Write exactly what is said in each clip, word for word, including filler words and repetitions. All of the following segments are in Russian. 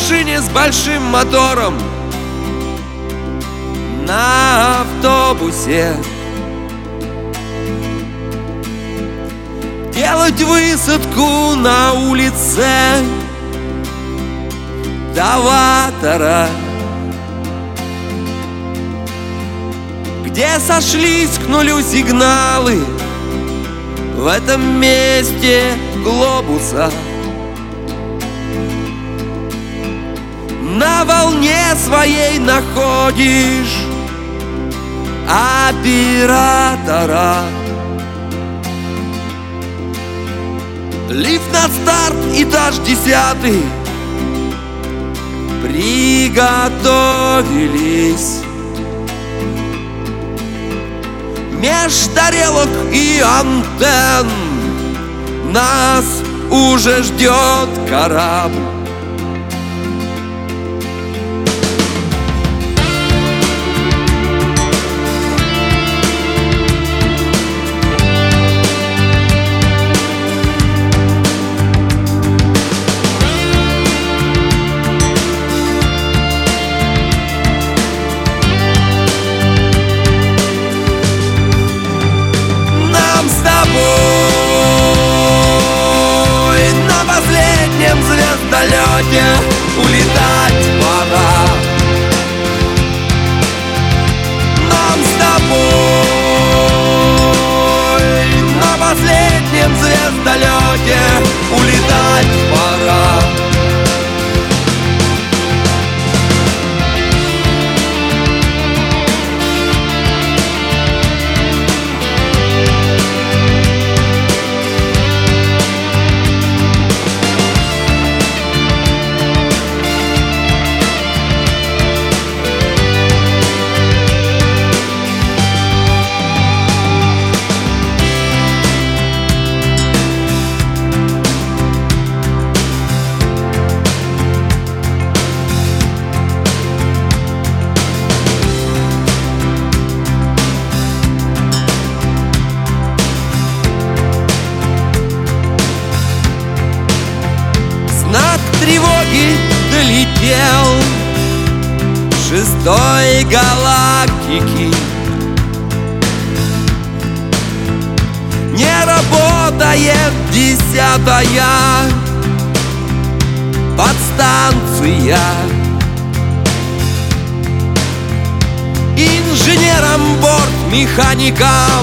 машине с большим мотором, на автобусе делать высадку на улице Даватора, где сошлись к нулю сигналы в этом месте глобуса. На волне своей находишь оператора. Лифт на старт, этаж десятый. Приготовились. Меж тарелок и антенн нас уже ждет корабль. Улетать пора. Нам с тобой на последнем звездолете улетать пора. Знак тревоги долетел шестой галактики. Не работает десятая подстанция. Инженерам, бортмеханикам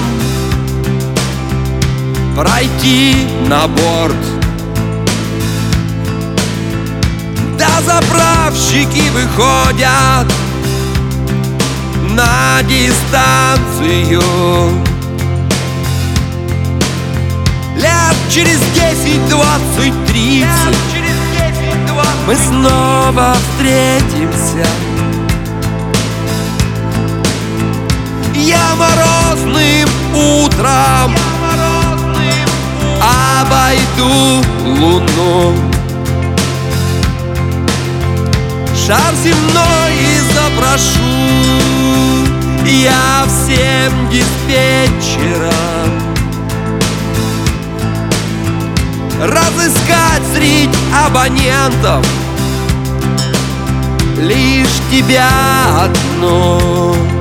пройти на борт. Да заправщики выходят на дистанцию. Лет через десять, двадцать, тридцать мы снова встретимся. Я морозным утром обойду луну. Шар земной и запрошу я всем диспетчерам разыскать среди абонентов лишь тебя одну.